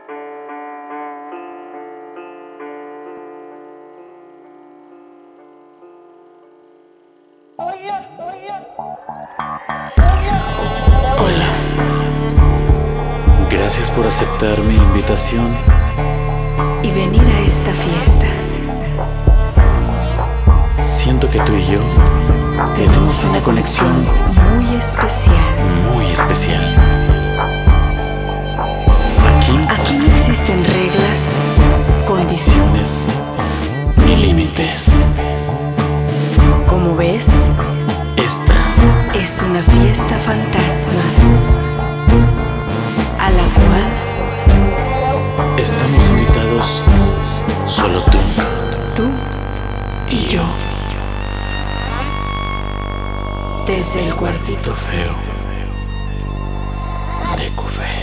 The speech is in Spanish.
Hola, gracias por aceptar mi invitación y venir a esta fiesta. Siento que tú y yo tenemos una conexión muy especial. muy especial. Aquí no existen reglas, condiciones ni límites. Como ves, Esta es una fiesta fantasma a la cual estamos invitados solo tú y yo. Desde el cuartito feo de Cufé.